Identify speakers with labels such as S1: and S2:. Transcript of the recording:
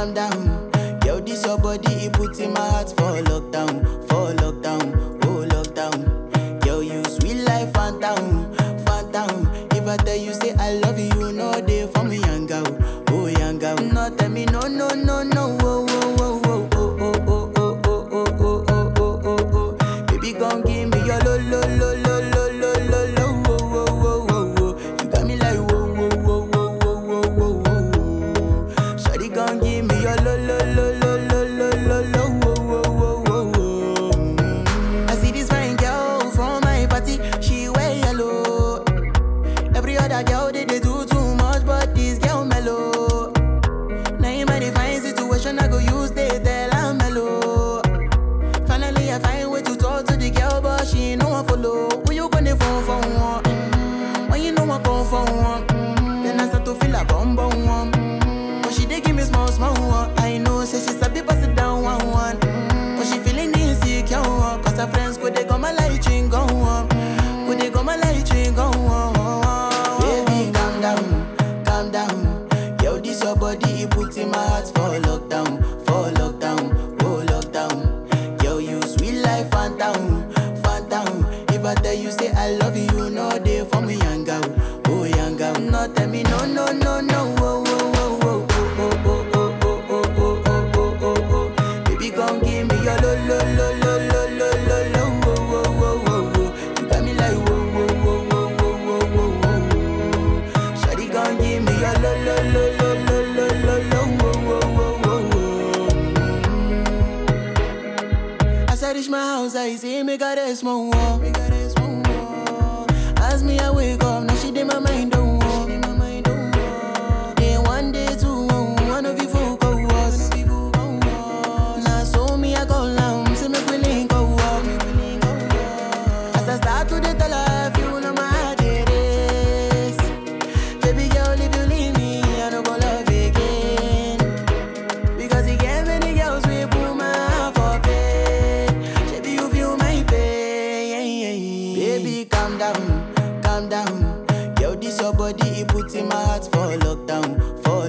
S1: calm down. Yo, this your body, it puts in my heart for lockdown, oh lockdown. Yo, you sweet life, phantom, phantom. If I tell you say I love you, you know they for me, young girl, oh young girl. No, tell me no, no, no, no, oh, oh, oh, oh, oh, oh, oh, oh, oh, oh, oh, oh, oh, oh. Baby, gon' give me your lo, lo, lo, lo, lo, lo, lo, lo, oh, oh, oh, oh, oh. You got me like whoa, whoa, whoa, whoa, whoa, whoa, whoa, whoa. Shawty gon' give me your lo, lo, lo, lo, lo, lo, lo, lo, oh, oh, oh, oh, oh. I see this fine girl from my party, she wear yellow. Every other girl they do too much, but this girl mellow. Now in my fine situation, I go use they tell I'm mellow. Finally, I find way to talk to the girl, but she ain't no one follow. Who you gonna phone for one? When you know I come for one, then I start to feel a bum bum one. But she dey give me small small one. I know, say she's a bit pass it down one one. But she feeling insecure, cause her friends could they come my light ring go on. Could they come my light ring go on. Baby, calm down. Yo, this your body, it puts in my heart for lockdown, oh lockdown. Yo, you sweet life, phantom, phantom. If I tell you say I love you, you know they for me, young girl, oh young girl. No, tell me no, no, no, no, oh, oh, oh, oh, oh, oh, oh, oh, oh, oh, oh, oh, oh. Baby, gon' give me your lo, lo, lo, lo, lo, lo, lo, lo, oh, oh, oh, oh, oh. You got me like whoa, whoa, whoa, whoa, whoa, whoa, whoa, whoa. Shawty gon' give me your lo, lo, lo, lo, lo, lo, lo, lo, oh, oh, oh, oh, oh. As I reach my house, I see me got a small wall. As me, I wake up, now she did my mind don't walk. Then one day, two, one of you folk go was. Now so me, I go down, see me willing go walk. As I start to the tell her, you know my heart it is. Baby girl, if you leave me, I don't go love again. Because you gave many girls, we put my heart for pain. Baby, you feel my pain. Baby, calm down. Yo, this your body, it puts in my heart for lockdown,